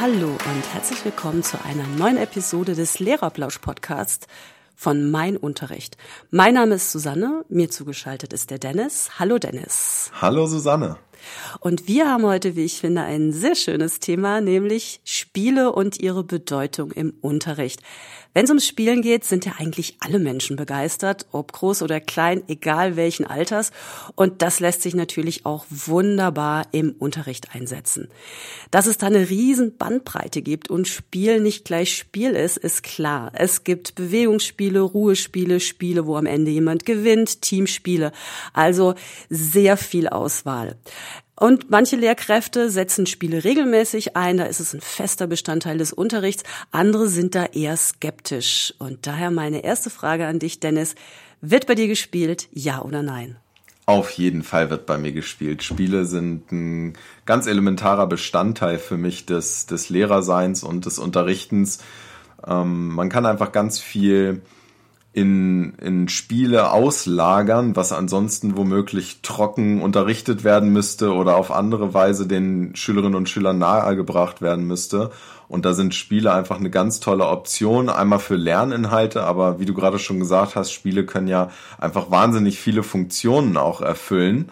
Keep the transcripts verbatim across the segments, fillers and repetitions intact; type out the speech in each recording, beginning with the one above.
Hallo und herzlich willkommen zu einer neuen Episode des Lehrerplausch-Podcasts von Mein Unterricht. Mein Name ist Susanne, mir zugeschaltet ist der Dennis. Hallo Dennis. Hallo Susanne. Und wir haben heute, wie ich finde, ein sehr schönes Thema, nämlich Spiele und ihre Bedeutung im Unterricht. Wenn es ums Spielen geht, sind ja eigentlich alle Menschen begeistert, ob groß oder klein, egal welchen Alters. Und das lässt sich natürlich auch wunderbar im Unterricht einsetzen. Dass es da eine riesen Bandbreite gibt und Spiel nicht gleich Spiel ist, ist klar. Es gibt Bewegungsspiele, Ruhespiele, Spiele, wo am Ende jemand gewinnt, Teamspiele. Also sehr viel Auswahl. Und manche Lehrkräfte setzen Spiele regelmäßig ein, da ist es ein fester Bestandteil des Unterrichts. Andere sind da eher skeptisch. Und daher meine erste Frage an dich, Dennis. Wird bei dir gespielt, ja oder nein? Auf jeden Fall wird bei mir gespielt. Spiele sind ein ganz elementarer Bestandteil für mich des, des Lehrerseins und des Unterrichtens. Ähm, man kann einfach ganz viel in, in Spiele auslagern, was ansonsten womöglich trocken unterrichtet werden müsste oder auf andere Weise den Schülerinnen und Schülern nahegebracht werden müsste. Und da sind Spiele einfach eine ganz tolle Option, einmal für Lerninhalte, aber wie du gerade schon gesagt hast, Spiele können ja einfach wahnsinnig viele Funktionen auch erfüllen.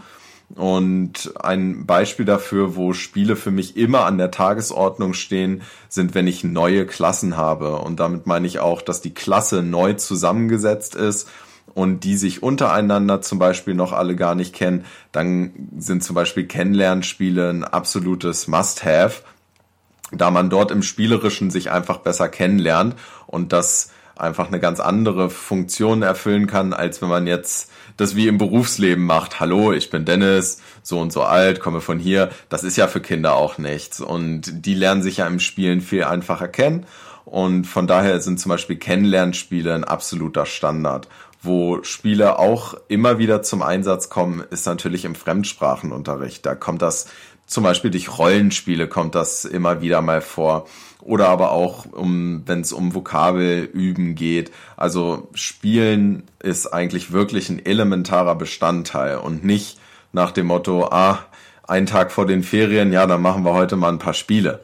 Und ein Beispiel dafür, wo Spiele für mich immer an der Tagesordnung stehen, sind, wenn ich neue Klassen habe. Und damit meine ich auch, dass die Klasse neu zusammengesetzt ist und die sich untereinander zum Beispiel noch alle gar nicht kennen. Dann sind zum Beispiel Kennenlernspiele ein absolutes Must-Have, da man dort im Spielerischen sich einfach besser kennenlernt und das einfach eine ganz andere Funktion erfüllen kann, als wenn man jetzt das wie im Berufsleben macht. Hallo, ich bin Dennis, so und so alt, komme von hier. Das ist ja für Kinder auch nichts. Und die lernen sich ja im Spielen viel einfacher kennen. Und von daher sind zum Beispiel Kennenlernspiele ein absoluter Standard. Wo Spiele auch immer wieder zum Einsatz kommen, ist natürlich im Fremdsprachenunterricht. Da kommt das zum Beispiel durch Rollenspiele kommt das immer wieder mal vor. Oder aber auch, um, wenn es um Vokabelüben geht. Also Spielen ist eigentlich wirklich ein elementarer Bestandteil und nicht nach dem Motto, ah, ein Tag vor den Ferien, ja, dann machen wir heute mal ein paar Spiele.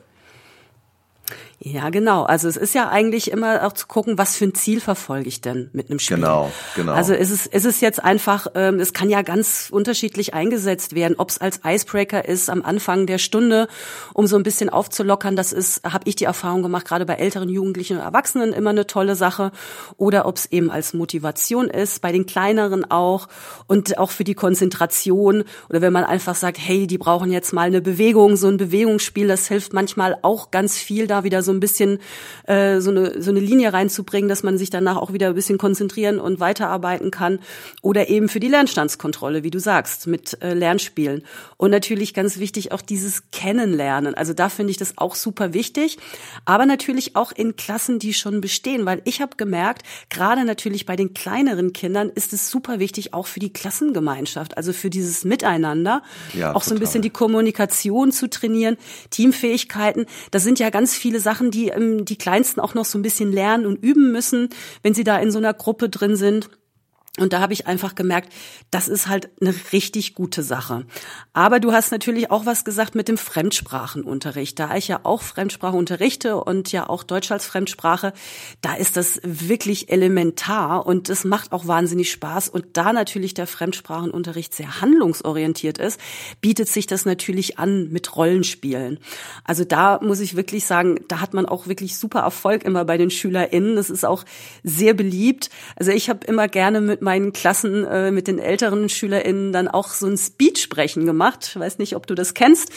Ja, genau. Also es ist ja eigentlich immer auch zu gucken, was für ein Ziel verfolge ich denn mit einem Spiel. Genau, genau. Also ist es, ist es jetzt einfach, ähm, es kann ja ganz unterschiedlich eingesetzt werden, ob es als Icebreaker ist am Anfang der Stunde, um so ein bisschen aufzulockern. Das ist, habe ich die Erfahrung gemacht, gerade bei älteren Jugendlichen und Erwachsenen immer eine tolle Sache. Oder ob es eben als Motivation ist, bei den Kleineren auch und auch für die Konzentration. Oder wenn man einfach sagt, hey, die brauchen jetzt mal eine Bewegung, so ein Bewegungsspiel, das hilft manchmal auch ganz viel, da wieder so ein bisschen äh, so eine so eine Linie reinzubringen, dass man sich danach auch wieder ein bisschen konzentrieren und weiterarbeiten kann. Oder eben für die Lernstandskontrolle, wie du sagst, mit äh, Lernspielen. Und natürlich ganz wichtig auch dieses Kennenlernen. Also da finde ich das auch super wichtig. Aber natürlich auch in Klassen, die schon bestehen. Weil ich habe gemerkt, gerade natürlich bei den kleineren Kindern ist es super wichtig, auch für die Klassengemeinschaft, also für dieses Miteinander, ja, auch so ein total. bisschen die Kommunikation zu trainieren, Teamfähigkeiten. Das sind ja ganz viele Sachen, die ähm, die Kleinsten auch noch so ein bisschen lernen und üben müssen, wenn sie da in so einer Gruppe drin sind. Und da habe ich einfach gemerkt, das ist halt eine richtig gute Sache. Aber du hast natürlich auch was gesagt mit dem Fremdsprachenunterricht. Da ich ja auch Fremdsprache unterrichte und ja auch Deutsch als Fremdsprache, da ist das wirklich elementar und es macht auch wahnsinnig Spaß. Und da natürlich der Fremdsprachenunterricht sehr handlungsorientiert ist, bietet sich das natürlich an mit Rollenspielen. Also da muss ich wirklich sagen, da hat man auch wirklich super Erfolg immer bei den SchülerInnen. Das ist auch sehr beliebt. Also ich habe immer gerne mit meinen Klassen, äh, mit den älteren SchülerInnen dann auch so ein Speech-Sprechen gemacht. Ich weiß nicht, ob du das kennst.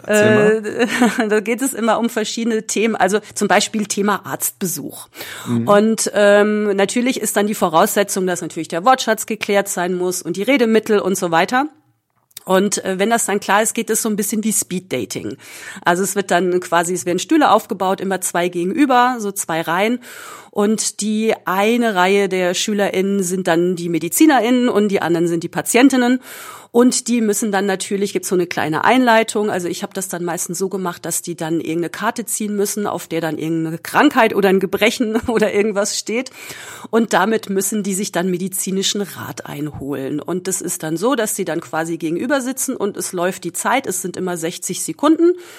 Äh, da geht es immer um verschiedene Themen, also zum Beispiel Thema Arztbesuch. Mhm. Und ähm, natürlich ist dann die Voraussetzung, dass natürlich der Wortschatz geklärt sein muss und die Redemittel und so weiter. Und äh, wenn das dann klar ist, geht es so ein bisschen wie Speed-Dating. Also es wird dann quasi, es werden Stühle aufgebaut, immer zwei gegenüber, so zwei Reihen. Und die eine Reihe der SchülerInnen sind dann die MedizinerInnen und die anderen sind die Patientinnen. Und die müssen dann natürlich, gibt's so eine kleine Einleitung, also ich habe das dann meistens so gemacht, dass die dann irgendeine Karte ziehen müssen, auf der dann irgendeine Krankheit oder ein Gebrechen oder irgendwas steht. Und damit müssen die sich dann medizinischen Rat einholen. Und das ist dann so, dass sie dann quasi gegenüber sitzen und es läuft die Zeit, es sind immer sechzig Sekunden.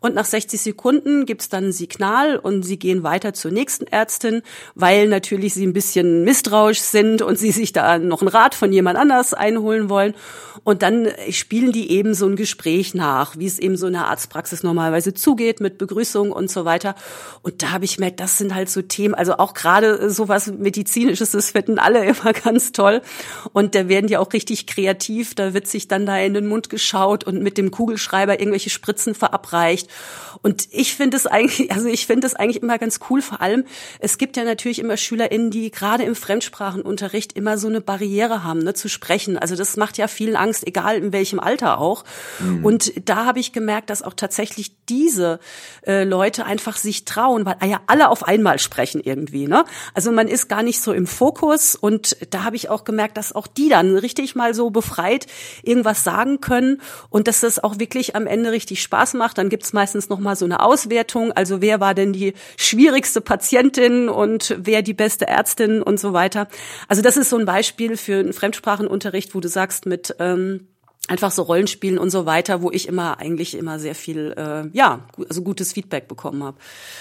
und nach sechzig Sekunden gibt's dann ein Signal und sie gehen weiter zur nächsten Ärztin, weil natürlich sie ein bisschen misstrauisch sind und sie sich da noch einen Rat von jemand anders einholen wollen. Und dann spielen die eben so ein Gespräch nach, wie es eben so in der Arztpraxis normalerweise zugeht, mit Begrüßung und so weiter. Und da habe ich gemerkt, das sind halt so Themen, also auch gerade sowas Medizinisches, das finden alle immer ganz toll. Und da werden die auch richtig kreativ, da wird sich dann da in den Mund geschaut und mit dem Kugelschreiber irgendwelche Spritzen verabreicht. Und ich finde es eigentlich, also ich finde es eigentlich immer ganz cool, vor allem, es gibt ja natürlich immer SchülerInnen, die gerade im Fremdsprachenunterricht immer so eine Barriere haben, ne, zu sprechen. Also das macht ja vielen Angst, egal in welchem Alter auch. Mhm. Und da habe ich gemerkt, dass auch tatsächlich diese äh, Leute einfach sich trauen, weil ja alle auf einmal sprechen irgendwie, ne? Also man ist gar nicht so im Fokus und da habe ich auch gemerkt, dass auch die dann richtig mal so befreit irgendwas sagen können und dass das auch wirklich am Ende richtig Spaß macht. Dann gibt's meistens noch mal so eine Auswertung, also wer war denn die schwierigste Patientin und wer die beste Ärztin und so weiter. Also das ist so ein Beispiel für einen Fremdsprachenunterricht, wo du sagst mit ähm, einfach so Rollenspielen und so weiter, wo ich immer eigentlich immer sehr viel äh, ja also gutes Feedback bekommen habe.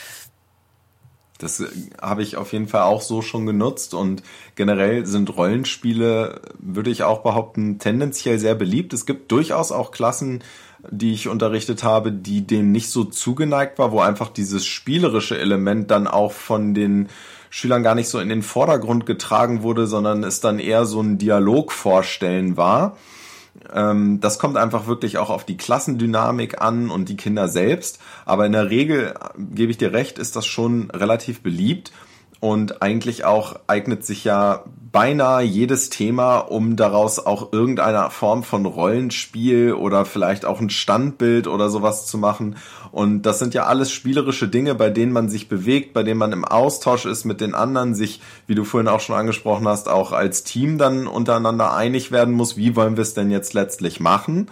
Das habe ich auf jeden Fall auch so schon genutzt und generell sind Rollenspiele, würde ich auch behaupten, tendenziell sehr beliebt. Es gibt durchaus auch Klassen, die ich unterrichtet habe, die dem nicht so zugeneigt war, wo einfach dieses spielerische Element dann auch von den Schülern gar nicht so in den Vordergrund getragen wurde, sondern es dann eher so ein Dialogvorstellen war. Das kommt einfach wirklich auch auf die Klassendynamik an und die Kinder selbst. Aber in der Regel, gebe ich dir recht, ist das schon relativ beliebt. Und eigentlich auch eignet sich ja beinahe jedes Thema, um daraus auch irgendeine Form von Rollenspiel oder vielleicht auch ein Standbild oder sowas zu machen. Und das sind ja alles spielerische Dinge, bei denen man sich bewegt, bei denen man im Austausch ist mit den anderen, sich, wie du vorhin auch schon angesprochen hast, auch als Team dann untereinander einig werden muss, wie wollen wir es denn jetzt letztlich machen.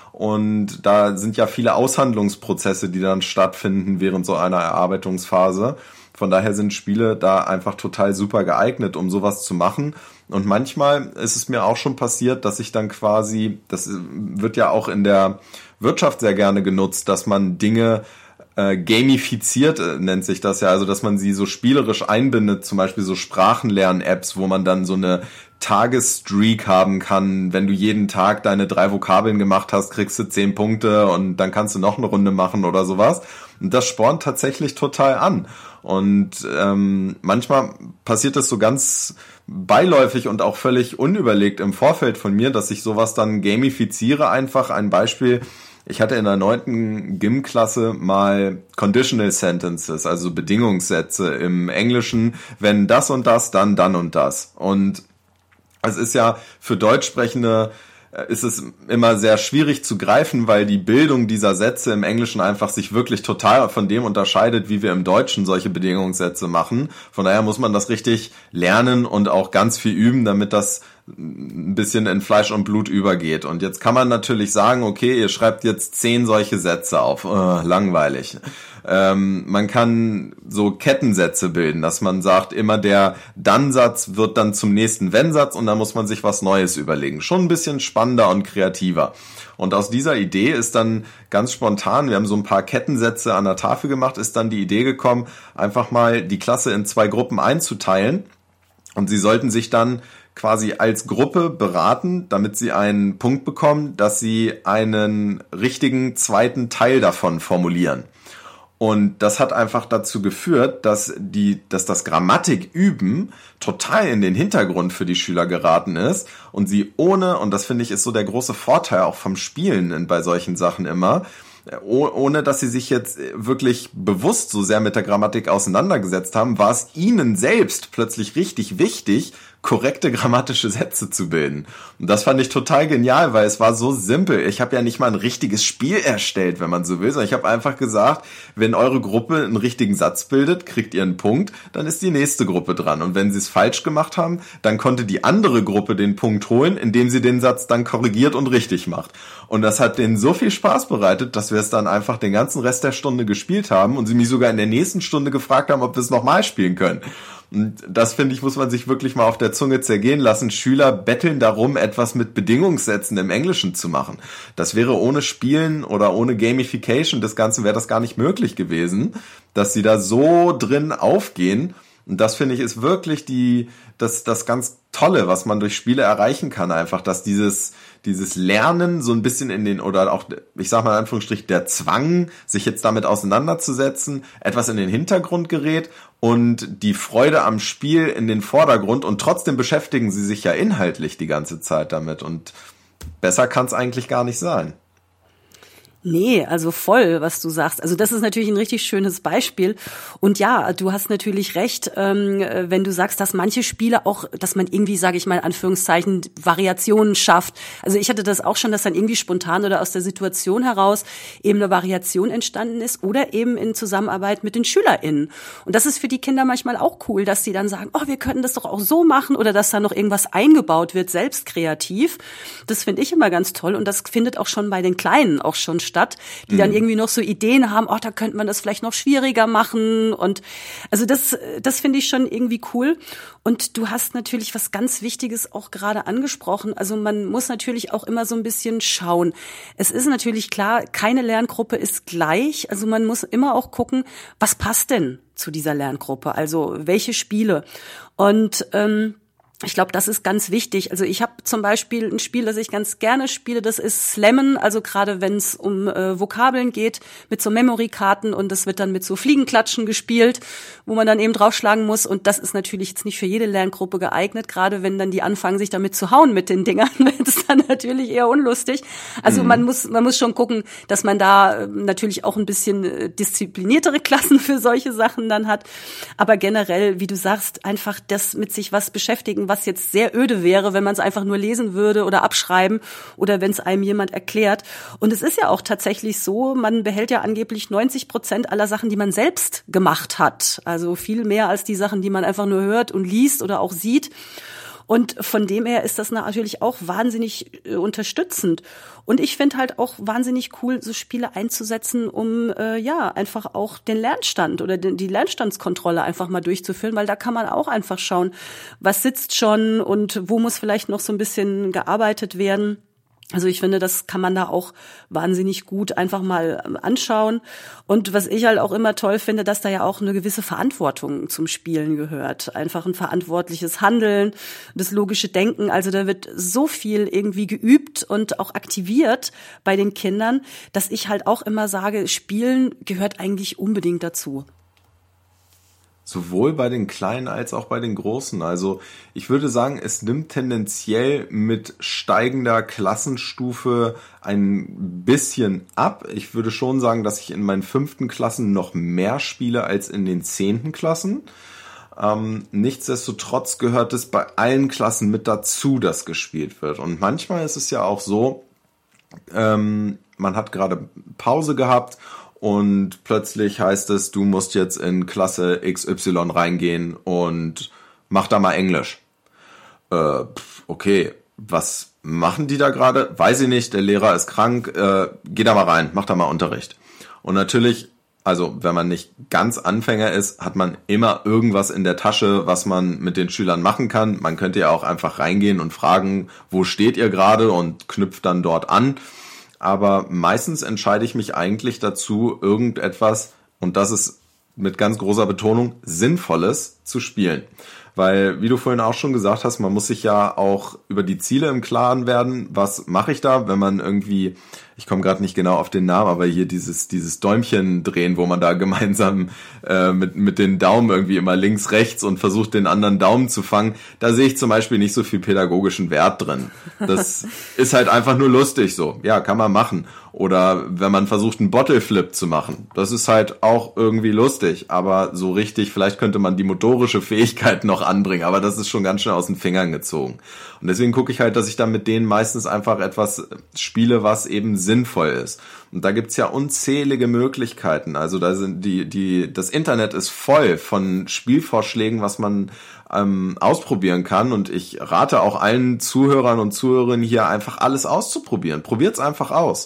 Und da sind ja viele Aushandlungsprozesse, die dann stattfinden während so einer Erarbeitungsphase. Von daher sind Spiele da einfach total super geeignet, um sowas zu machen. Und manchmal ist es mir auch schon passiert, dass ich dann quasi, das wird ja auch in der Wirtschaft sehr gerne genutzt, dass man Dinge äh, gamifiziert, äh, nennt sich das ja, also dass man sie so spielerisch einbindet, zum Beispiel so Sprachenlern-Apps, wo man dann so eine Tagesstreak haben kann. Wenn du jeden Tag deine drei Vokabeln gemacht hast, kriegst du zehn Punkte und dann kannst du noch eine Runde machen oder sowas. Und das spornt tatsächlich total an. Und ähm, manchmal passiert es so ganz beiläufig und auch völlig unüberlegt im Vorfeld von mir, dass ich sowas dann gamifiziere. Einfach ein Beispiel: Ich hatte in der neunten Gym-Klasse mal Conditional Sentences, also Bedingungssätze im Englischen. Wenn das und das, dann dann und das. Und es ist ja für Deutschsprechende ist es immer sehr schwierig zu greifen, weil die Bildung dieser Sätze im Englischen einfach sich wirklich total von dem unterscheidet, wie wir im Deutschen solche Bedingungssätze machen. Von daher muss man das richtig lernen und auch ganz viel üben, damit das ein bisschen in Fleisch und Blut übergeht. Und jetzt kann man natürlich sagen, okay, ihr schreibt jetzt zehn solche Sätze auf. Oh, langweilig. Ähm, man kann so Kettensätze bilden, dass man sagt, immer der Dann-Satz wird dann zum nächsten Wenn-Satz und da muss man sich was Neues überlegen. Schon ein bisschen spannender und kreativer. Und aus dieser Idee ist dann ganz spontan, wir haben so ein paar Kettensätze an der Tafel gemacht, ist dann die Idee gekommen, einfach mal die Klasse in zwei Gruppen einzuteilen. Und sie sollten sich dann quasi als Gruppe beraten, damit sie einen Punkt bekommen, dass sie einen richtigen zweiten Teil davon formulieren. Und das hat einfach dazu geführt, dass die, dass das Grammatiküben total in den Hintergrund für die Schüler geraten ist und sie ohne, und das finde ich ist so der große Vorteil auch vom Spielen bei solchen Sachen immer, ohne dass sie sich jetzt wirklich bewusst so sehr mit der Grammatik auseinandergesetzt haben, war es ihnen selbst plötzlich richtig wichtig, korrekte grammatische Sätze zu bilden. Und das fand ich total genial, weil es war so simpel. Ich habe ja nicht mal ein richtiges Spiel erstellt, wenn man so will, sondern ich habe einfach gesagt, wenn eure Gruppe einen richtigen Satz bildet, kriegt ihr einen Punkt, dann ist die nächste Gruppe dran. Und wenn sie es falsch gemacht haben, dann konnte die andere Gruppe den Punkt holen, indem sie den Satz dann korrigiert und richtig macht. Und das hat denen so viel Spaß bereitet, dass wir es dann einfach den ganzen Rest der Stunde gespielt haben und sie mich sogar in der nächsten Stunde gefragt haben, ob wir es nochmal spielen können. Und das, finde ich, muss man sich wirklich mal auf der Zunge zergehen lassen. Schüler betteln darum, etwas mit Bedingungssätzen im Englischen zu machen. Das wäre ohne Spielen oder ohne Gamification des Ganzen wäre das gar nicht möglich gewesen, dass sie da so drin aufgehen. Und das, finde ich, ist wirklich die, das, das ganz Tolle, was man durch Spiele erreichen kann, einfach, dass dieses, dieses Lernen so ein bisschen in den, oder auch, ich sag mal in Anführungsstrich, der Zwang, sich jetzt damit auseinanderzusetzen, etwas in den Hintergrund gerät und die Freude am Spiel in den Vordergrund, und trotzdem beschäftigen sie sich ja inhaltlich die ganze Zeit damit, und besser kann es eigentlich gar nicht sein. Nee, also voll, was du sagst. Also das ist natürlich ein richtig schönes Beispiel. Und ja, du hast natürlich recht, ähm, wenn du sagst, dass manche Spiele auch, dass man irgendwie, sage ich mal in Anführungszeichen, Variationen schafft. Also ich hatte das auch schon, dass dann irgendwie spontan oder aus der Situation heraus eben eine Variation entstanden ist oder eben in Zusammenarbeit mit den SchülerInnen. Und das ist für die Kinder manchmal auch cool, dass sie dann sagen, oh, wir könnten das doch auch so machen, oder dass da noch irgendwas eingebaut wird, selbst kreativ. Das finde ich immer ganz toll, und das findet auch schon bei den Kleinen auch schon statt. Stadt, die dann irgendwie noch so Ideen haben, oh, da könnte man das vielleicht noch schwieriger machen, und also das, das finde ich schon irgendwie cool. Und du hast natürlich was ganz Wichtiges auch gerade angesprochen, also man muss natürlich auch immer so ein bisschen schauen. Es ist natürlich klar, keine Lerngruppe ist gleich, also man muss immer auch gucken, was passt denn zu dieser Lerngruppe, also welche Spiele, und ähm, ich glaube, das ist ganz wichtig. Also ich habe zum Beispiel ein Spiel, das ich ganz gerne spiele, das ist Slammen, also gerade wenn es um äh, Vokabeln geht, mit so Memory-Karten, und das wird dann mit so Fliegenklatschen gespielt, wo man dann eben draufschlagen muss, und das ist natürlich jetzt nicht für jede Lerngruppe geeignet, gerade wenn dann die anfangen, sich damit zu hauen mit den Dingern, wird es dann natürlich eher unlustig. Also mhm. man muss man muss schon gucken, dass man da äh, natürlich auch ein bisschen äh, diszipliniertere Klassen für solche Sachen dann hat, aber generell, wie du sagst, einfach das mit sich was beschäftigen, was jetzt sehr öde wäre, wenn man es einfach nur lesen würde oder abschreiben oder wenn es einem jemand erklärt. Und es ist ja auch tatsächlich so, man behält ja angeblich neunzig Prozent aller Sachen, die man selbst gemacht hat. Also viel mehr als die Sachen, die man einfach nur hört und liest oder auch sieht. Und von dem her ist das natürlich auch wahnsinnig äh, unterstützend. Und ich finde halt auch wahnsinnig cool, so Spiele einzusetzen, um äh, ja einfach auch den Lernstand oder den, die Lernstandskontrolle einfach mal durchzuführen, weil da kann man auch einfach schauen, was sitzt schon und wo muss vielleicht noch so ein bisschen gearbeitet werden. Also ich finde, das kann man da auch wahnsinnig gut einfach mal anschauen. Und was ich halt auch immer toll finde, dass da ja auch eine gewisse Verantwortung zum Spielen gehört. Einfach ein verantwortliches Handeln, das logische Denken. Also da wird so viel irgendwie geübt und auch aktiviert bei den Kindern, dass ich halt auch immer sage, Spielen gehört eigentlich unbedingt dazu. Sowohl bei den Kleinen als auch bei den Großen. Also ich würde sagen, es nimmt tendenziell mit steigender Klassenstufe ein bisschen ab. Ich würde schon sagen, dass ich in meinen fünften Klassen noch mehr spiele als in den zehnten Klassen. Ähm, nichtsdestotrotz gehört es bei allen Klassen mit dazu, dass gespielt wird. Und manchmal ist es ja auch so, ähm, man hat gerade Pause gehabt und plötzlich heißt es, du musst jetzt in Klasse X Y reingehen und mach da mal Englisch. Äh, okay, was machen die da gerade? Weiß ich nicht, der Lehrer ist krank, äh, geh da mal rein, mach da mal Unterricht. Und natürlich, also wenn man nicht ganz Anfänger ist, hat man immer irgendwas in der Tasche, was man mit den Schülern machen kann. Man könnte ja auch einfach reingehen und fragen, wo steht ihr gerade, und knüpft dann dort an. Aber meistens entscheide ich mich eigentlich dazu, irgendetwas, und das ist mit ganz großer Betonung, Sinnvolles zu spielen. Weil, wie du vorhin auch schon gesagt hast, man muss sich ja auch über die Ziele im Klaren werden. Was mache ich da, wenn man irgendwie, ich komme gerade nicht genau auf den Namen, aber hier dieses dieses Däumchen drehen, wo man da gemeinsam äh, mit mit den Daumen irgendwie immer links, rechts und versucht, den anderen Daumen zu fangen. Da sehe ich zum Beispiel nicht so viel pädagogischen Wert drin. Das ist halt einfach nur lustig so. Ja, kann man machen. Oder wenn man versucht, einen Bottle-Flip zu machen. Das ist halt auch irgendwie lustig. Aber so richtig, vielleicht könnte man die motorische Fähigkeit noch anbringen. Aber das ist schon ganz schön aus den Fingern gezogen. Und deswegen gucke ich halt, dass ich dann mit denen meistens einfach etwas spiele, was eben sinnvoll ist. Und da gibt's ja unzählige Möglichkeiten. Also da sind die, die, das Internet ist voll von Spielvorschlägen, was man ähm, ausprobieren kann. Und ich rate auch allen Zuhörern und Zuhörerinnen hier einfach alles auszuprobieren. Probiert's einfach aus.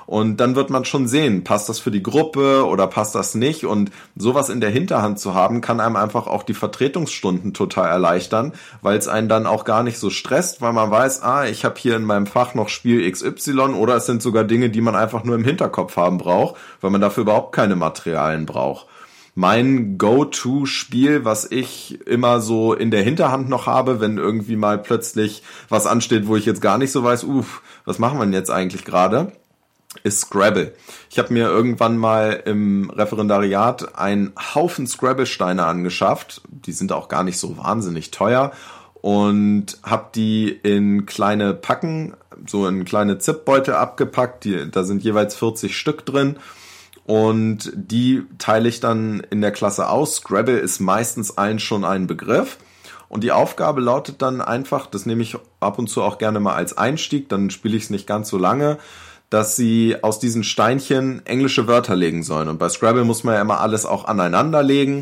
Und dann wird man schon sehen, passt das für die Gruppe oder passt das nicht? Und sowas in der Hinterhand zu haben, kann einem einfach auch die Vertretungsstunden total erleichtern, weil es einen dann auch gar nicht so stresst, weil man weiß, ah, ich habe hier in meinem Fach noch Spiel X Y oder es sind sogar Dinge, die man einfach nur im Hinterkopf haben braucht, weil man dafür überhaupt keine Materialien braucht. Mein Go-To-Spiel, was ich immer so in der Hinterhand noch habe, wenn irgendwie mal plötzlich was ansteht, wo ich jetzt gar nicht so weiß, uff, was machen wir denn jetzt eigentlich gerade, ist Scrabble. Ich habe mir irgendwann mal im Referendariat einen Haufen Scrabble-Steine angeschafft. Die sind auch gar nicht so wahnsinnig teuer. Und habe die in kleine Packen, so in kleine Zipbeutel abgepackt. Die, da sind jeweils vierzig Stück drin. Und die teile ich dann in der Klasse aus. Scrabble ist meistens allen schon ein Begriff. Und die Aufgabe lautet dann einfach, das nehme ich ab und zu auch gerne mal als Einstieg, dann spiele ich es nicht ganz so lange, dass sie aus diesen Steinchen englische Wörter legen sollen. Und bei Scrabble muss man ja immer alles auch aneinander legen.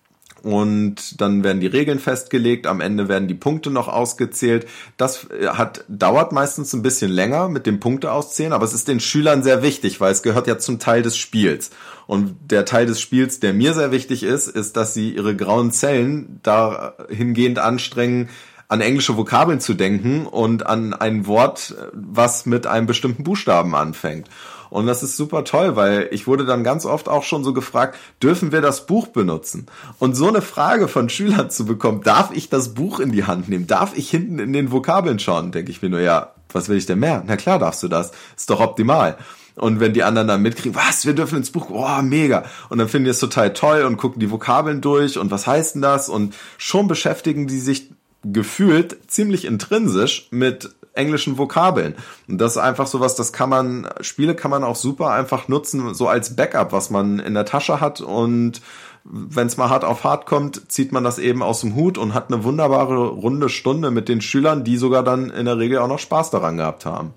Und dann werden die Regeln festgelegt, am Ende werden die Punkte noch ausgezählt. Das hat dauert meistens ein bisschen länger mit dem Punkte auszählen, aber es ist den Schülern sehr wichtig, weil es gehört ja zum Teil des Spiels. Und der Teil des Spiels, der mir sehr wichtig ist, ist, dass sie ihre grauen Zellen dahingehend anstrengen, an englische Vokabeln zu denken und an ein Wort, was mit einem bestimmten Buchstaben anfängt. Und das ist super toll, weil ich wurde dann ganz oft auch schon so gefragt, dürfen wir das Buch benutzen? Und so eine Frage von Schülern zu bekommen, darf ich das Buch in die Hand nehmen? Darf ich hinten in den Vokabeln schauen? Denke ich mir nur, ja, was will ich denn mehr? Na klar darfst du das. Ist doch optimal. Und wenn die anderen dann mitkriegen, was, wir dürfen ins Buch, oh, mega. Und dann finden die es total toll und gucken die Vokabeln durch und was heißt denn das? Und schon beschäftigen die sich gefühlt ziemlich intrinsisch mit englischen Vokabeln. Und das ist einfach sowas, das kann man, Spiele kann man auch super einfach nutzen, so als Backup, was man in der Tasche hat, und wenn es mal hart auf hart kommt, zieht man das eben aus dem Hut und hat eine wunderbare runde Stunde mit den Schülern, die sogar dann in der Regel auch noch Spaß daran gehabt haben.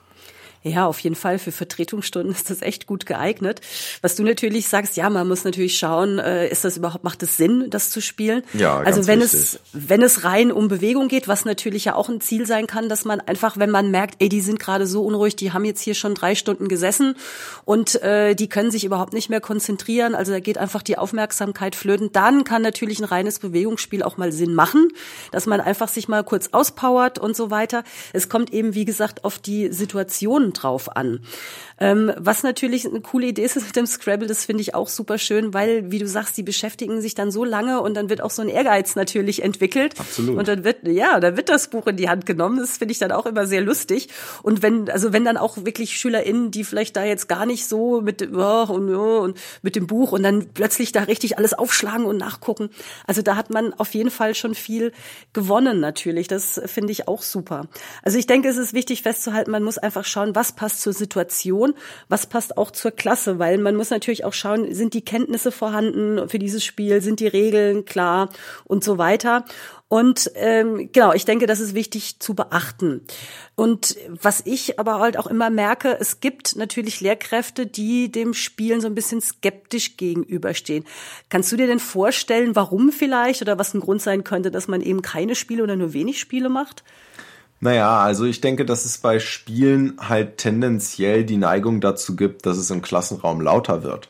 Ja, auf jeden Fall. Für Vertretungsstunden ist das echt gut geeignet. Was du natürlich sagst, ja, man muss natürlich schauen, äh, ist das überhaupt, macht es Sinn, das zu spielen? Ja, ganz also wenn wichtig. es, wenn es rein um Bewegung geht, was natürlich ja auch ein Ziel sein kann, dass man einfach, wenn man merkt, ey, die sind gerade so unruhig, die haben jetzt hier schon drei Stunden gesessen und äh, die können sich überhaupt nicht mehr konzentrieren, also da geht einfach die Aufmerksamkeit flöten, dann kann natürlich ein reines Bewegungsspiel auch mal Sinn machen, dass man einfach sich mal kurz auspowert und so weiter. Es kommt eben, wie gesagt, auf die Situation drauf an. Ähm, was natürlich eine coole Idee ist mit dem Scrabble, das finde ich auch super schön, weil, wie du sagst, die beschäftigen sich dann so lange und dann wird auch so ein Ehrgeiz natürlich entwickelt. Absolut. Und dann wird, ja, dann wird das Buch in die Hand genommen. Das finde ich dann auch immer sehr lustig. Und wenn, also wenn dann auch wirklich SchülerInnen, die vielleicht da jetzt gar nicht so mit, oh, und, oh, und mit dem Buch und dann plötzlich da richtig alles aufschlagen und nachgucken. Also da hat man auf jeden Fall schon viel gewonnen natürlich. Das finde ich auch super. Also ich denke, es ist wichtig festzuhalten, man muss einfach schauen, was passt zur Situation, was passt auch zur Klasse, weil man muss natürlich auch schauen, sind die Kenntnisse vorhanden für dieses Spiel, sind die Regeln klar und so weiter. Und ähm, genau, ich denke, das ist wichtig zu beachten. Und was ich aber halt auch immer merke, es gibt natürlich Lehrkräfte, die dem Spielen so ein bisschen skeptisch gegenüberstehen. Kannst du dir denn vorstellen, warum vielleicht oder was ein Grund sein könnte, dass man eben keine Spiele oder nur wenig Spiele macht? Naja, also ich denke, dass es bei Spielen halt tendenziell die Neigung dazu gibt, dass es im Klassenraum lauter wird.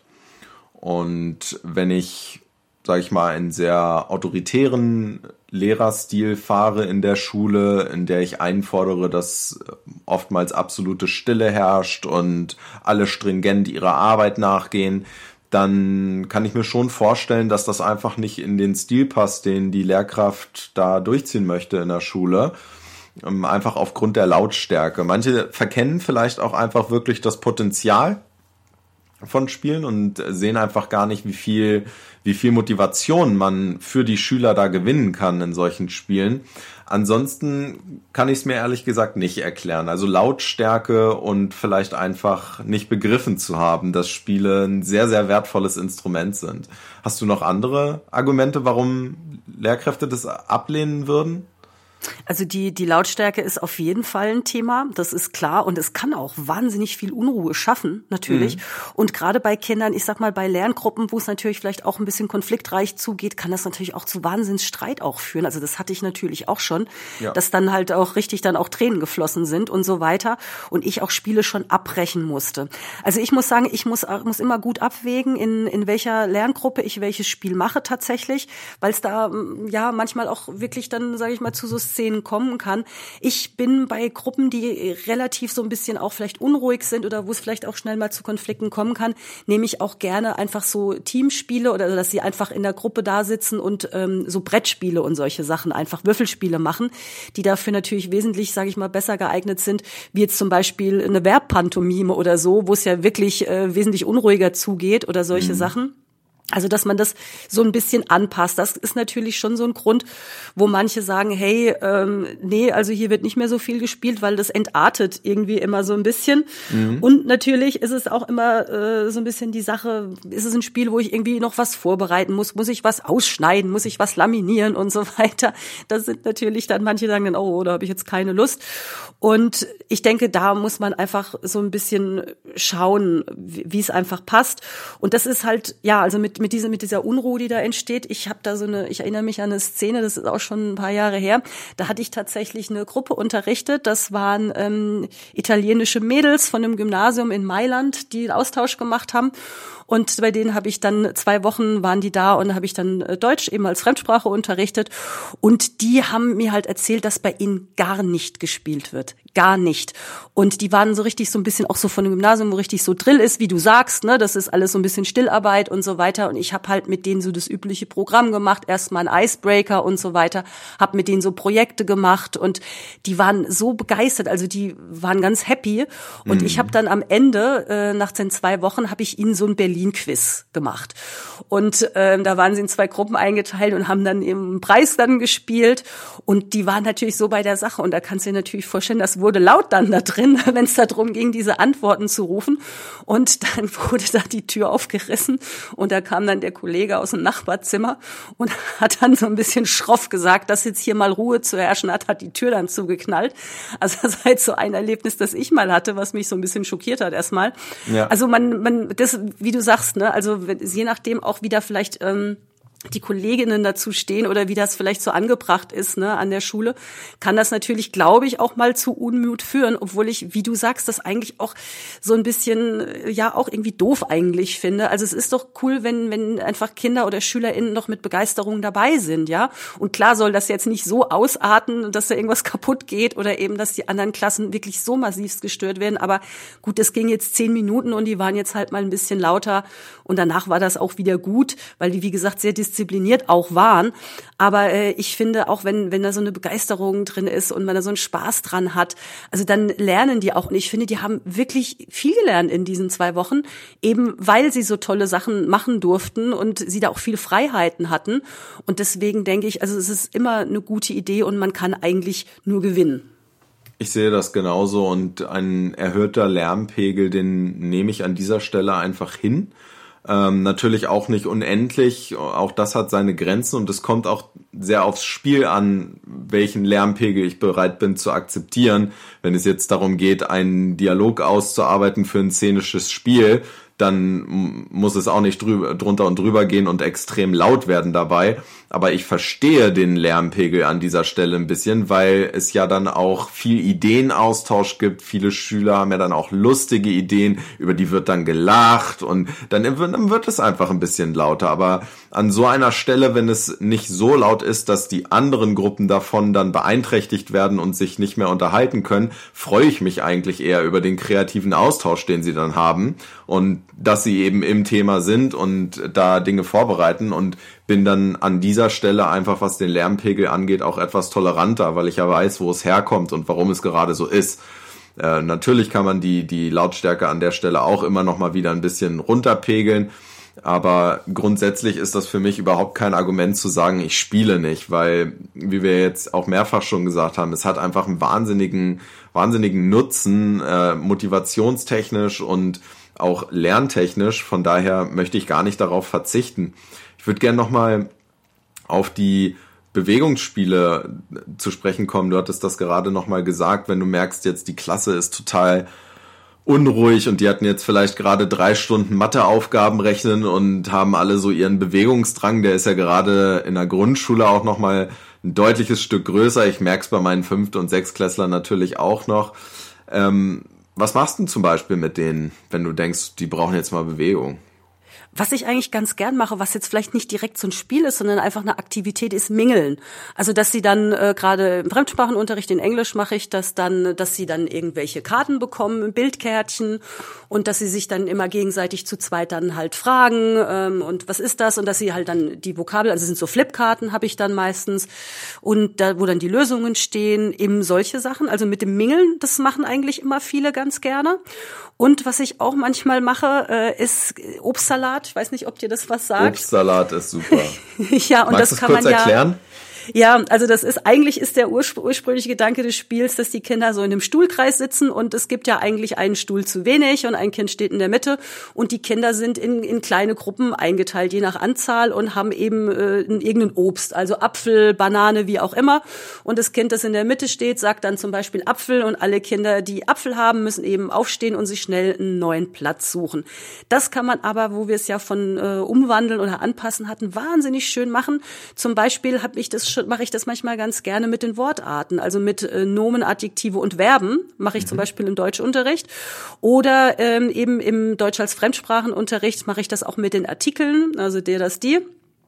Und wenn ich, sag ich mal, einen sehr autoritären Lehrerstil fahre in der Schule, in der ich einfordere, dass oftmals absolute Stille herrscht und alle stringent ihrer Arbeit nachgehen, dann kann ich mir schon vorstellen, dass das einfach nicht in den Stil passt, den die Lehrkraft da durchziehen möchte in der Schule. Einfach aufgrund der Lautstärke. Manche verkennen vielleicht auch einfach wirklich das Potenzial von Spielen und sehen einfach gar nicht, wie viel, wie viel Motivation man für die Schüler da gewinnen kann in solchen Spielen. Ansonsten kann ich es mir ehrlich gesagt nicht erklären. Also Lautstärke und vielleicht einfach nicht begriffen zu haben, dass Spiele ein sehr, sehr wertvolles Instrument sind. Hast du noch andere Argumente, warum Lehrkräfte das ablehnen würden? Also die, die Lautstärke ist auf jeden Fall ein Thema, das ist klar. Und es kann auch wahnsinnig viel Unruhe schaffen, natürlich. Mhm. Und gerade bei Kindern, ich sag mal, bei Lerngruppen, wo es natürlich vielleicht auch ein bisschen konfliktreich zugeht, kann das natürlich auch zu Wahnsinnsstreit auch führen. Also das hatte ich natürlich auch schon, ja. dass dann halt auch richtig dann auch Tränen geflossen sind und so weiter. Und ich auch Spiele schon abbrechen musste. Also ich muss sagen, ich muss, muss immer gut abwägen, in, in welcher Lerngruppe ich welches Spiel mache tatsächlich, weil es da ja manchmal auch wirklich dann, sage ich mal, zu so Szenen kommen kann. Ich bin bei Gruppen, die relativ so ein bisschen auch vielleicht unruhig sind oder wo es vielleicht auch schnell mal zu Konflikten kommen kann, nehme ich auch gerne einfach so Teamspiele oder dass sie einfach in der Gruppe da sitzen und ähm, so Brettspiele und solche Sachen, einfach Würfelspiele machen, die dafür natürlich wesentlich, sage ich mal, besser geeignet sind, wie jetzt zum Beispiel eine Verbpantomime oder so, wo es ja wirklich äh, wesentlich unruhiger zugeht oder solche mhm. Sachen. Also, dass man das so ein bisschen anpasst. Das ist natürlich schon so ein Grund, wo manche sagen, hey, ähm, nee, also hier wird nicht mehr so viel gespielt, weil das entartet irgendwie immer so ein bisschen. Mhm. Und natürlich ist es auch immer äh, so ein bisschen die Sache, ist es ein Spiel, wo ich irgendwie noch was vorbereiten muss, muss ich was ausschneiden, muss ich was laminieren und so weiter. Das sind natürlich dann, manche sagen dann, oh, da habe ich jetzt keine Lust. Und ich denke, da muss man einfach so ein bisschen schauen, wie, wie es einfach passt. Und das ist halt, ja, also mit mit dieser mit dieser Unruhe, die da entsteht. Ich habe da so eine, ich erinnere mich an eine Szene, das ist auch schon ein paar Jahre her. Da hatte ich tatsächlich eine Gruppe unterrichtet. Das waren ähm, italienische Mädels von einem Gymnasium in Mailand, die einen Austausch gemacht haben. Und bei denen habe ich dann zwei Wochen waren die da und habe ich dann Deutsch eben als Fremdsprache unterrichtet. Und die haben mir halt erzählt, dass bei ihnen gar nicht gespielt wird. Gar nicht. Und die waren so richtig so ein bisschen auch so von dem Gymnasium, wo richtig so Drill ist, wie du sagst, ne, das ist alles so ein bisschen Stillarbeit und so weiter. Und ich habe halt mit denen so das übliche Programm gemacht, erstmal ein Icebreaker und so weiter, habe mit denen so Projekte gemacht und die waren so begeistert, also die waren ganz happy. Und mhm. ich habe dann am Ende, äh, nach den zwei Wochen, habe ich ihnen so ein Berlin-Quiz gemacht. Und äh, da waren sie in zwei Gruppen eingeteilt und haben dann eben einen Preis dann gespielt. Und die waren natürlich so bei der Sache. Und da kannst du dir natürlich vorstellen, das wurde laut dann da drin, wenn es darum ging, diese Antworten zu rufen. Und dann wurde da die Tür aufgerissen und da kam dann der Kollege aus dem Nachbarzimmer und hat dann so ein bisschen schroff gesagt, dass jetzt hier mal Ruhe zu herrschen hat, hat die Tür dann zugeknallt. Also das war jetzt so ein Erlebnis, das ich mal hatte, was mich so ein bisschen schockiert hat erstmal. Ja. Also man, man, das, wie du sagst, ne, also je nachdem auch wieder vielleicht ähm, die Kolleginnen dazu stehen oder wie das vielleicht so angebracht ist, ne, an der Schule, kann das natürlich, glaube ich, auch mal zu Unmut führen, obwohl ich, wie du sagst, das eigentlich auch so ein bisschen, ja, auch irgendwie doof eigentlich finde. Also es ist doch cool, wenn wenn einfach Kinder oder SchülerInnen noch mit Begeisterung dabei sind, ja. Und klar soll das jetzt nicht so ausarten, dass da irgendwas kaputt geht oder eben, dass die anderen Klassen wirklich so massivst gestört werden. Aber gut, es ging jetzt zehn Minuten und die waren jetzt halt mal ein bisschen lauter und danach war das auch wieder gut, weil die, wie gesagt, sehr diszipliniert auch waren. Aber äh, ich finde, auch wenn wenn da so eine Begeisterung drin ist und man da so einen Spaß dran hat, also dann lernen die auch. Und ich finde, die haben wirklich viel gelernt in diesen zwei Wochen, eben weil sie so tolle Sachen machen durften und sie da auch viele Freiheiten hatten. Und deswegen denke ich, also es ist immer eine gute Idee und man kann eigentlich nur gewinnen. Ich sehe das genauso und ein erhöhter Lärmpegel, den nehme ich an dieser Stelle einfach hin. Ähm, natürlich auch nicht unendlich, auch das hat seine Grenzen und es kommt auch sehr aufs Spiel an, welchen Lärmpegel ich bereit bin zu akzeptieren. Wenn es jetzt darum geht, einen Dialog auszuarbeiten für ein szenisches Spiel, dann muss es auch nicht drüber, drunter und drüber gehen und extrem laut werden dabei. Aber ich verstehe den Lärmpegel an dieser Stelle ein bisschen, weil es ja dann auch viel Ideenaustausch gibt. Viele Schüler haben ja dann auch lustige Ideen, über die wird dann gelacht und dann wird es einfach ein bisschen lauter. Aber an so einer Stelle, wenn es nicht so laut ist, dass die anderen Gruppen davon dann beeinträchtigt werden und sich nicht mehr unterhalten können, freue ich mich eigentlich eher über den kreativen Austausch, den sie dann haben und dass sie eben im Thema sind und da Dinge vorbereiten und bin dann an dieser Stelle einfach, was den Lärmpegel angeht, auch etwas toleranter, weil ich ja weiß, wo es herkommt und warum es gerade so ist. Äh, natürlich kann man die die Lautstärke an der Stelle auch immer noch mal wieder ein bisschen runterpegeln, aber grundsätzlich ist das für mich überhaupt kein Argument zu sagen, ich spiele nicht, weil, wie wir jetzt auch mehrfach schon gesagt haben, es hat einfach einen wahnsinnigen, wahnsinnigen Nutzen, äh, motivationstechnisch und auch lerntechnisch. Von daher möchte ich gar nicht darauf verzichten. Ich würde gerne nochmal auf die Bewegungsspiele zu sprechen kommen. Du hattest das gerade nochmal gesagt, wenn du merkst, jetzt die Klasse ist total unruhig und die hatten jetzt vielleicht gerade drei Stunden Matheaufgaben rechnen und haben alle so ihren Bewegungsdrang, der ist ja gerade in der Grundschule auch nochmal ein deutliches Stück größer. Ich merke es bei meinen Fünft- und Sechstklässlern natürlich auch noch. Ähm, was machst du zum Beispiel mit denen, wenn du denkst, die brauchen jetzt mal Bewegung? Was ich eigentlich ganz gern mache, was jetzt vielleicht nicht direkt so ein Spiel ist, sondern einfach eine Aktivität ist, Mingeln. Also dass sie dann äh, gerade im Fremdsprachenunterricht in Englisch mache ich das dann, dass sie dann irgendwelche Karten bekommen, Bildkärtchen und dass sie sich dann immer gegenseitig zu zweit dann halt fragen ähm, und was ist das und dass sie halt dann die Vokabel, also sind so Flipkarten habe ich dann meistens und da wo dann die Lösungen stehen, eben solche Sachen. Also mit dem Mingeln, das machen eigentlich immer viele ganz gerne. Und was ich auch manchmal mache, äh, ist Obstsalat. Ich weiß nicht, ob dir das was sagt. Obstsalat ist super. Ja, und Magst das kann kurz man ja erklären? Ja, also das ist, eigentlich ist der urspr- ursprüngliche Gedanke des Spiels, dass die Kinder so in einem Stuhlkreis sitzen und es gibt ja eigentlich einen Stuhl zu wenig und ein Kind steht in der Mitte und die Kinder sind in, in kleine Gruppen eingeteilt, je nach Anzahl und haben eben äh, irgendein Obst, also Apfel, Banane, wie auch immer. Und das Kind, das in der Mitte steht, sagt dann zum Beispiel Apfel und alle Kinder, die Apfel haben, müssen eben aufstehen und sich schnell einen neuen Platz suchen. Das kann man aber, wo wir es ja von äh, umwandeln oder anpassen hatten, wahnsinnig schön machen. Zum Beispiel habe ich das mache ich das manchmal ganz gerne mit den Wortarten, also mit äh, Nomen, Adjektive und Verben, mache ich mhm. zum Beispiel im Deutschunterricht. Oder ähm, eben im Deutsch als Fremdsprachenunterricht mache ich das auch mit den Artikeln, also der, das, die.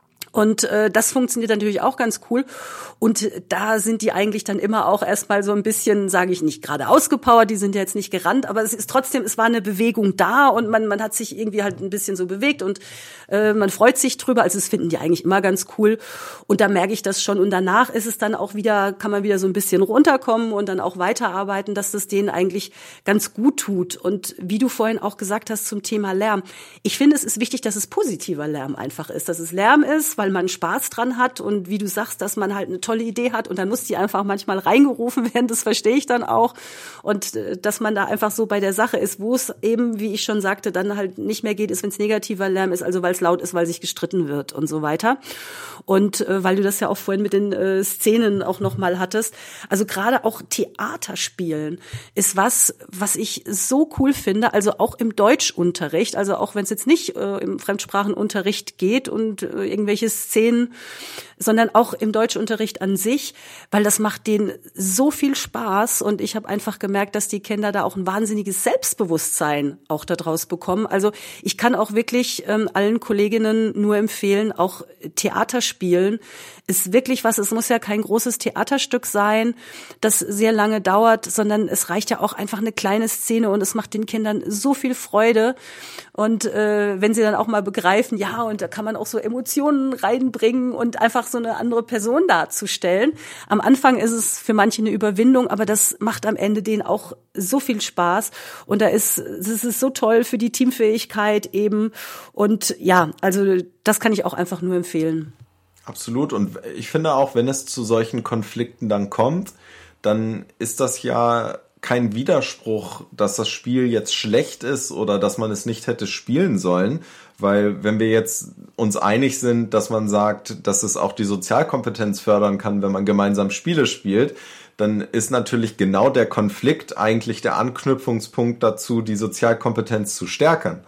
Und äh, das funktioniert natürlich auch ganz cool. Und da sind die eigentlich dann immer auch erstmal so ein bisschen, sage ich nicht gerade ausgepowert, die sind ja jetzt nicht gerannt, aber es ist trotzdem, es war eine Bewegung da und man man hat sich irgendwie halt ein bisschen so bewegt und äh, man freut sich drüber. Also das finden die eigentlich immer ganz cool. Und da merke ich das schon. Und danach ist es dann auch wieder, kann man wieder so ein bisschen runterkommen und dann auch weiterarbeiten, dass das denen eigentlich ganz gut tut. Und wie du vorhin auch gesagt hast zum Thema Lärm, ich finde, es ist wichtig, dass es positiver Lärm einfach ist, dass es Lärm ist, weil man Spaß dran hat und wie du sagst, dass man halt eine tolle Idee hat und dann muss die einfach manchmal reingerufen werden, das verstehe ich dann auch und äh, dass man da einfach so bei der Sache ist, wo es eben, wie ich schon sagte, dann halt nicht mehr geht, ist, wenn es negativer Lärm ist, also weil es laut ist, weil sich gestritten wird und so weiter und äh, weil du das ja auch vorhin mit den äh, Szenen auch nochmal hattest, also gerade auch Theaterspielen ist was, was ich so cool finde, also auch im Deutschunterricht, also auch wenn es jetzt nicht äh, im Fremdsprachenunterricht geht und äh, irgendwelche Szenen, sondern auch im Deutschunterricht an sich, weil das macht denen so viel Spaß und ich habe einfach gemerkt, dass die Kinder da auch ein wahnsinniges Selbstbewusstsein auch daraus bekommen. Also ich kann auch wirklich ähm, allen Kolleginnen nur empfehlen, auch Theater spielen ist wirklich was, es muss ja kein großes Theaterstück sein, das sehr lange dauert, sondern es reicht ja auch einfach eine kleine Szene und es macht den Kindern so viel Freude und äh, wenn sie dann auch mal begreifen, ja, und da kann man auch so Emotionen reinbringen und einfach so eine andere Person darzustellen. Am Anfang ist es für manche eine Überwindung, aber das macht am Ende denen auch so viel Spaß und da ist, es ist so toll für die Teamfähigkeit eben und ja, also das kann ich auch einfach nur empfehlen. Absolut. Und ich finde auch, wenn es zu solchen Konflikten dann kommt, dann ist das ja kein Widerspruch, dass das Spiel jetzt schlecht ist oder dass man es nicht hätte spielen sollen. Weil wenn wir jetzt uns einig sind, dass man sagt, dass es auch die Sozialkompetenz fördern kann, wenn man gemeinsam Spiele spielt, dann ist natürlich genau der Konflikt eigentlich der Anknüpfungspunkt dazu, die Sozialkompetenz zu stärken.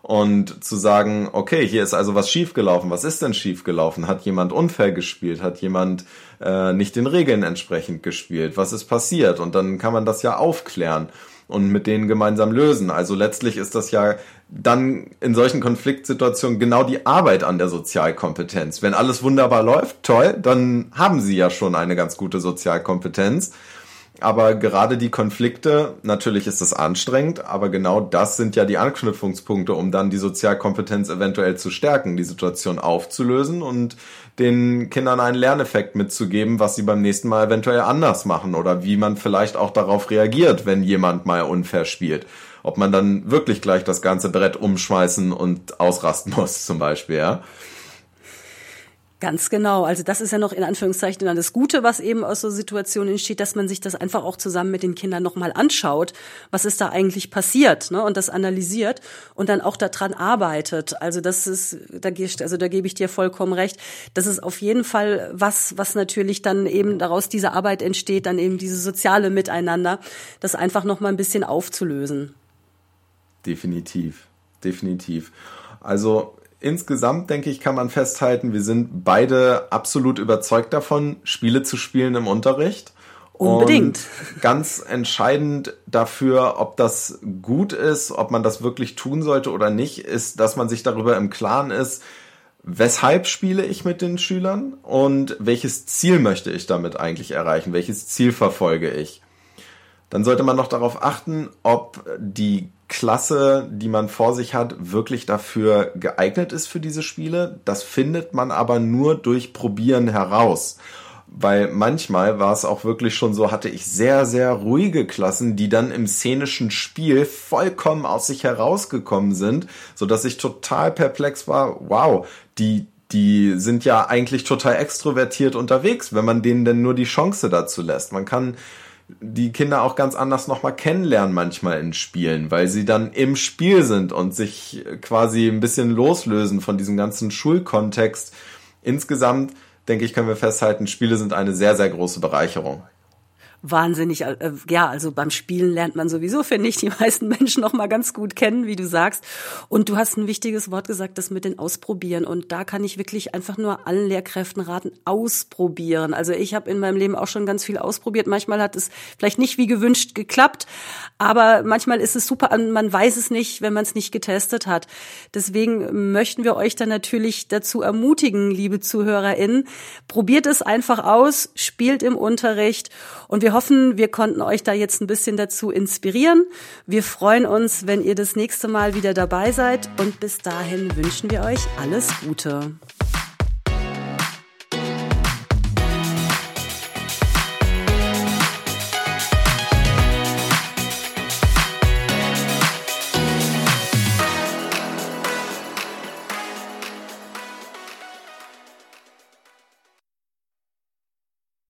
Und zu sagen, okay, hier ist also was schiefgelaufen. Was ist denn schiefgelaufen? Hat jemand unfair gespielt? Hat jemand äh, nicht den Regeln entsprechend gespielt? Was ist passiert? Und dann kann man das ja aufklären und mit denen gemeinsam lösen. Also letztlich ist das ja dann in solchen Konfliktsituationen genau die Arbeit an der Sozialkompetenz. Wenn alles wunderbar läuft, toll, dann haben sie ja schon eine ganz gute Sozialkompetenz. Aber gerade die Konflikte, natürlich ist das anstrengend, aber genau das sind ja die Anknüpfungspunkte, um dann die Sozialkompetenz eventuell zu stärken, die Situation aufzulösen und den Kindern einen Lerneffekt mitzugeben, was sie beim nächsten Mal eventuell anders machen oder wie man vielleicht auch darauf reagiert, wenn jemand mal unfair spielt. Ob man dann wirklich gleich das ganze Brett umschmeißen und ausrasten muss zum Beispiel, ja. Ganz genau. Also das ist ja noch in Anführungszeichen dann das Gute, was eben aus so Situationen entsteht, dass man sich das einfach auch zusammen mit den Kindern nochmal anschaut, was ist da eigentlich passiert, ne? Und das analysiert und dann auch daran arbeitet. Also das ist, da also da gebe ich dir vollkommen recht. Das ist auf jeden Fall was, was natürlich dann eben daraus diese Arbeit entsteht, dann eben diese soziale Miteinander, das einfach nochmal ein bisschen aufzulösen. Definitiv, definitiv. Also insgesamt, denke ich, kann man festhalten, wir sind beide absolut überzeugt davon, Spiele zu spielen im Unterricht. Unbedingt. Und ganz entscheidend dafür, ob das gut ist, ob man das wirklich tun sollte oder nicht, ist, dass man sich darüber im Klaren ist, weshalb spiele ich mit den Schülern und welches Ziel möchte ich damit eigentlich erreichen, welches Ziel verfolge ich. Dann sollte man noch darauf achten, ob die Klasse, die man vor sich hat, wirklich dafür geeignet ist für diese Spiele. Das findet man aber nur durch Probieren heraus. Weil manchmal war es auch wirklich schon so, hatte ich sehr, sehr ruhige Klassen, die dann im szenischen Spiel vollkommen aus sich herausgekommen sind, sodass ich total perplex war. Wow, die, die sind ja eigentlich total extrovertiert unterwegs, wenn man denen denn nur die Chance dazu lässt. Man kann die Kinder auch ganz anders nochmal kennenlernen manchmal in Spielen, weil sie dann im Spiel sind und sich quasi ein bisschen loslösen von diesem ganzen Schulkontext. Insgesamt, denke ich, können wir festhalten, Spiele sind eine sehr, sehr große Bereicherung. Wahnsinnig, äh, ja, also beim Spielen lernt man sowieso, finde ich, die meisten Menschen noch mal ganz gut kennen, wie du sagst. Und du hast ein wichtiges Wort gesagt, das mit den Ausprobieren. Und da kann ich wirklich einfach nur allen Lehrkräften raten, ausprobieren. Also ich habe in meinem Leben auch schon ganz viel ausprobiert. Manchmal hat es vielleicht nicht wie gewünscht geklappt, aber manchmal ist es super, man weiß es nicht, wenn man es nicht getestet hat. Deswegen möchten wir euch dann natürlich dazu ermutigen, liebe ZuhörerInnen, probiert es einfach aus, spielt im Unterricht und wir hoffen, wir konnten euch da jetzt ein bisschen dazu inspirieren. Wir freuen uns, wenn ihr das nächste Mal wieder dabei seid und bis dahin wünschen wir euch alles Gute.